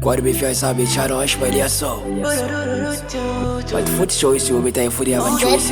Quando me fez saber, tchau, acho que vai só. But food choice, you better food you have choice.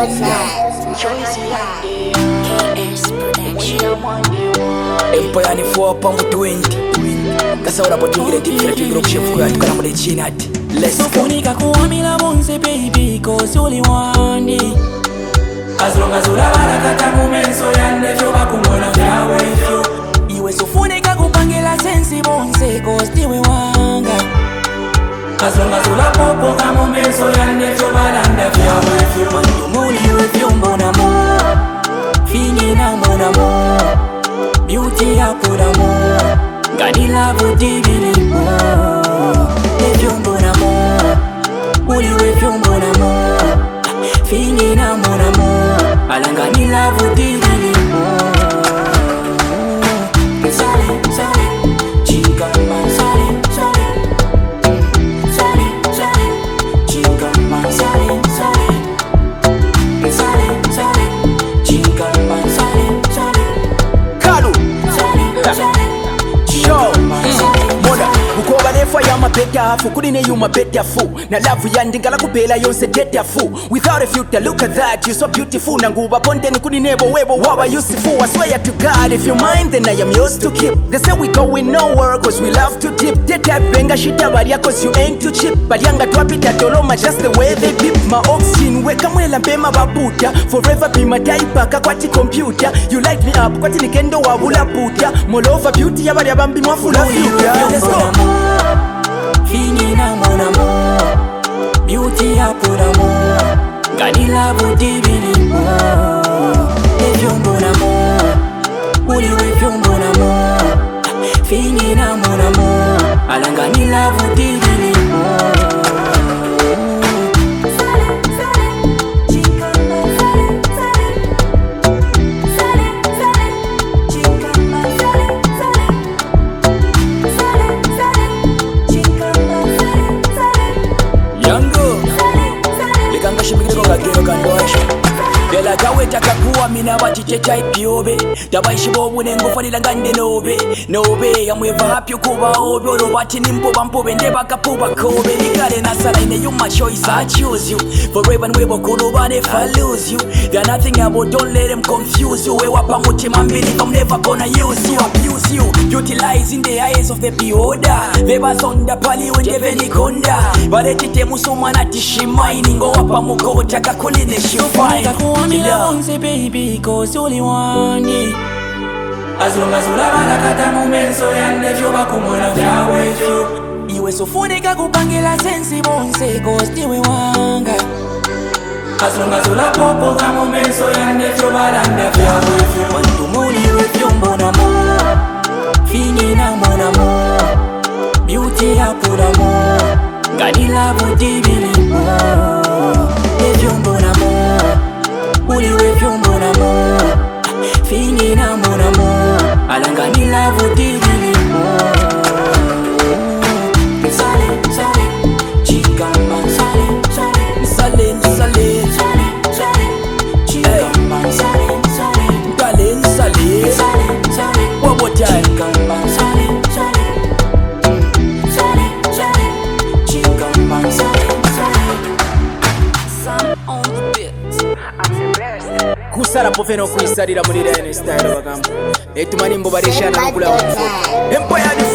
Empire ni 4 pound 20. That's how about you get it. You grow chef for that kind of chinat. Let's go. Unika kuamila bonse baby, cause you only want it. As long as ulabala kata mumenso yande choba kumona fya with you. Iwe sufunika kupangela sensi bonse, cause tiwe wanga. As long as ulapopo kama mumenso yande choba landa fya with you. Mandumuli with you mon amour, fini na mon amour, beauty ya pour amour, gani la vodivili pour. With you mon amour, uli with you mon amour, fini na mon amour, alangani la vodivili pour. Sale, sale, chica man, sale, sale, sale, sale, chica man, sale, sale, sale, sale, chica man, sale, sale, Kalu, sale, sale, show, moda. Ukoba nefa ya mapeta fu, kudine yu mapeta fu. Na love ya ndingala kupela yonse teta fu. Without a filter, look at that, you so beautiful. Nanguba ponte ni kudinebo webo waba yusifu. I swear to God, if you mind, then I am yours to keep. They say we going nowhere, cause we love to tip. Teta benga shita baria, cause you ain't too cheap. Balianga twapita doloma, just the way they beep. My oxygen, weka mwela mpema babuta. Forever be my type, kakwati computer. You light me up, kwati nikendo wabula puta. Molova beauty, yabari abambi mwafula future. Let's go. fini na mon amour, beauty ya pour amour, gani la vodivili pour. With you mon amour, uli with you mon amour, fini na mon amour, alangani la vodivili pour. Kaweta kakuwa mina batite type yobe Tabashibo mune ngofanila ngande nobe Nobe yamweva happy kuba obe Olo bati nimpo bampobe ndeba kapuba kobe Nikale na sala ine you my choice I choose you Forever nwebo kunuba if I lose you There's nothing about don't let them confuse you Wewa pamuti mambili I'm never gonna use you Abuse you Utilize in the eyes of the beholder Veba zonda pali wendeve nikonda Baletite musuma na tishimaini Ngo wapa muko chaka kuline shufine Bonse baby, cause you only want it. As long as ulabala kata mumenso yande choba kumona fya with you. Iwe sufunika kupangela sensi bonse, cause tiwe wanga. As long as ulapopo kama mumenso yande choba landa fya with you. Mandumuli with you mon amour, fini na mon amour, beauty ya pour amour, gani la vodivili pour. With you mon amour, uli with you mon amour, fini na mon amour, alangani la vodivili pour. Sale, sale, chica man, sale, sale, Sale, sale, sale, sale, chica man, sale, sale, Sale, sale, sale, sale, one more time. chica man, sale, sale, sale, sale, chica man, sale, sale. Sun on the bit. Kusala poveno kuisalira muri rene style bagamba Etumani mbo bareshana kula Empire